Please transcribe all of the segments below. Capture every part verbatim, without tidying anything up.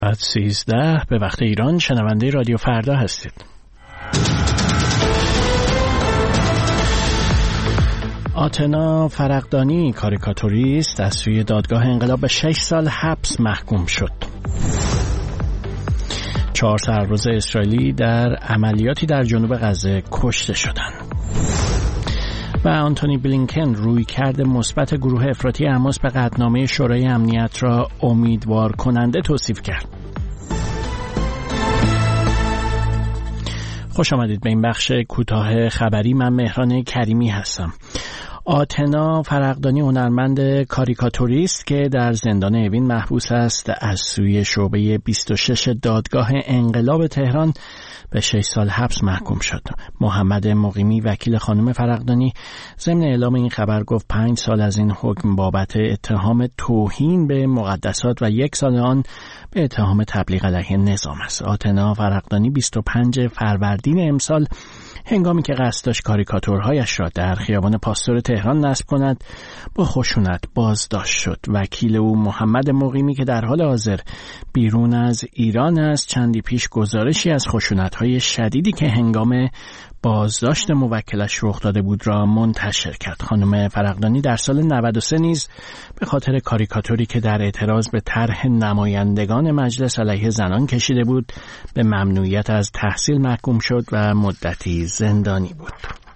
بعد سیزده به وقت ایران شنونده رادیو فردا هستید. آتنا فرقدانی کاریکاتوریست از سوی دادگاه انقلاب به شش سال حبس محکوم شد. چهار سرباز اسرائیلی در عملیاتی در جنوب غزه کشته شدند. و آنتونی بلینکن رویکرد مثبت گروه افراطی حماس به قطعنامه شورای امنیت را امیدوار کننده توصیف کرد. خوش آمدید به این بخش کوتاه خبری. من مهران کریمی هستم. آتنا فرقدانی هنرمند کاریکاتوریست که در زندان اوین محبوس است از سوی شعبه بیست و شش دادگاه انقلاب تهران به شش سال حبس محکوم شد. محمد مقیمی وکیل خانم فرقدانی ضمن اعلام این خبر گفت پنج سال از این حکم بابت اتهام توهین به مقدسات و یک سال آن به اتهام تبلیغ علیه نظام است. آتنا فرقدانی بیست و پنجم فروردین امسال هنگامی که قصد داشت کاریکاتورهایش را در خیابان پاستور تهران نصب کند با خشونت بازداشت شد. وکیل او محمد مقیمی که در حال حاضر بیرون از ایران است چندی پیش گزارشی از خشونت‌های شدیدی که هنگام بازداشت موکلش رخ داده بود را منتشر کرد. خانم فرقدانی در سال نود و سه نیز به خاطر کاریکاتوری که در اعتراض به طرح نمایندگان مجلس علیه زنان کشیده بود به ممنوعیت از تحصیل محکوم شد و مدتی زندانی بود.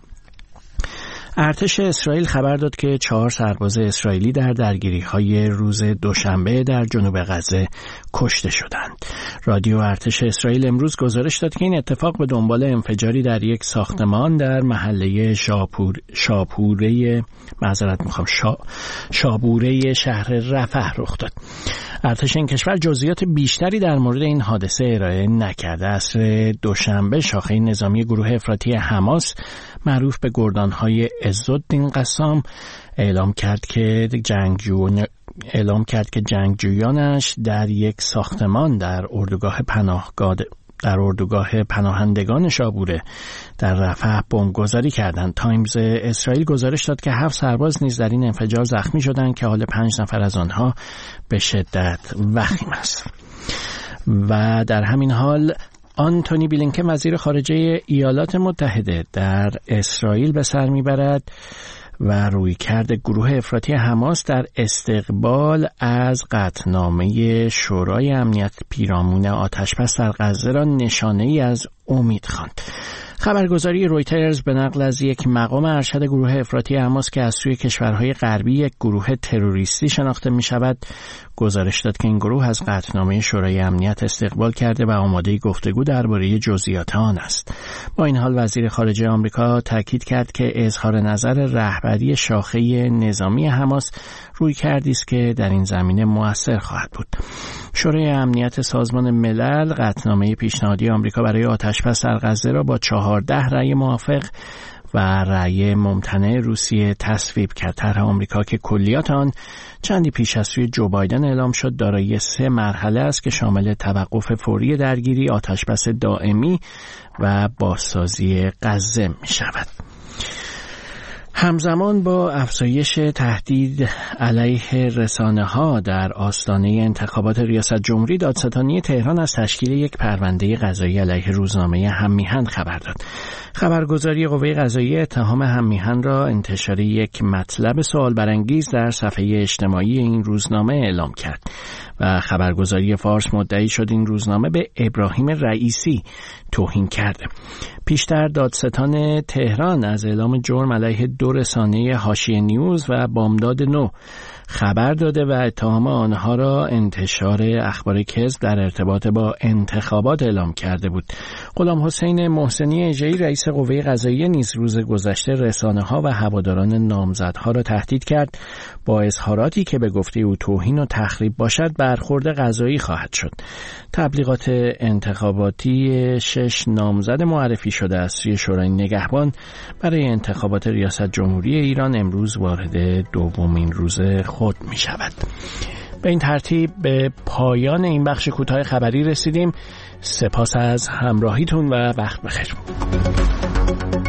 ارتش اسرائیل خبر داد که چهار سرباز اسرائیلی در درگیری‌های روز دوشنبه در جنوب غزه کشته شدند. رادیو ارتش اسرائیل امروز گزارش داد که این اتفاق به دنبال انفجاری در یک ساختمان در محله شاپور شاپوره معذرت میخوام شا شابوره شهر رفح رخ داد. ارتش این کشور جزئیات بیشتری در مورد این حادثه ارائه نکرده. عصر دوشنبه شاخه نظامی گروه افراطی حماس معروف به گردان‌های عزالدین قسام اعلام کرد که جنگجویان اعلام کرد که جنگجویانش در یک ساختمان در اردوگاه پناهگاه در اردوگاه پناهندگان شابوره در رفح بمبگذاری کردند. تایمز اسرائیل گزارش داد که هفت سرباز نیز در این انفجار زخمی شدند که حال پنج نفر از آنها به شدت وخیم است. و در همین حال آنتونی بلینکن وزیر خارجه ایالات متحده در اسرائیل به سر میبرد و رویکرد گروه افراطی حماس در استقبال از قطعنامه شورای امنیت پیرامون آتشبس در غزه را نشانه‌ای از امید خواند. خبرگزاری رویترز به نقل از یک مقام ارشد گروه افراطی حماس که از سوی کشورهای غربی یک گروه تروریستی شناخته می شود گزارش داد که این گروه از قطعنامه شورای امنیت استقبال کرده و آماده گفتگو درباره جزئیات آن است. با این حال وزیر خارجه آمریکا تاکید کرد که اظهار نظر رهبری شاخه نظامی حماس روی کردی است که در این زمینه مؤثر خواهد بود. شورای امنیت سازمان ملل قطعنامه پیشنهادی آمریکا برای آتشبس در غزه را با چهارده رأی موافق و رأی ممتنع روسیه تصویب کرد. طرح آمریکا که کلیات آن چندی پیش از سوی جو بایدن اعلام شد دارای سه مرحله است که شامل توقف فوری درگیری، آتشبس دائمی و بازسازی غزه می شود. همزمان با افزایش تهدید علیه رسانه‌ها در آستانه انتخابات ریاست جمهوری، دادستانی تهران از تشکیل یک پرونده قضایی علیه روزنامه هم‌میهن خبر داد. خبرگزاری قوه قضاییه اتهام هم‌میهن را انتشار یک مطلب سوال برانگیز در صفحه اجتماعی این روزنامه اعلام کرد و خبرگزاری فارس مدعی شد این روزنامه به ابراهیم رئیسی توهین کرده. پیشتر دادستان تهران از اعلام جرم علیه دو رسانه حاشیه نیوز و بامداد نو خبر داده و اتهام آنها را انتشار اخبار کذب در ارتباط با انتخابات اعلام کرده بود. غلام حسین محسنی اژه‌ای رئیس قوه قضاییه نیز روز گذشته رسانه‌ها و هواداران نامزدها را تهدید کرد با اظهاراتی که به گفته او توهین و تخریب باشد برخورد قضایی خواهد شد. تبلیغات انتخاباتی شش نامزد معرفی شده از سوی شورای نگهبان برای انتخابات ریاست جمهوری ایران امروز وارد دومین روز خود می شود. به این ترتیب به پایان این بخش کوتاه خبری رسیدیم. سپاس از همراهیتون و وقت بخیر.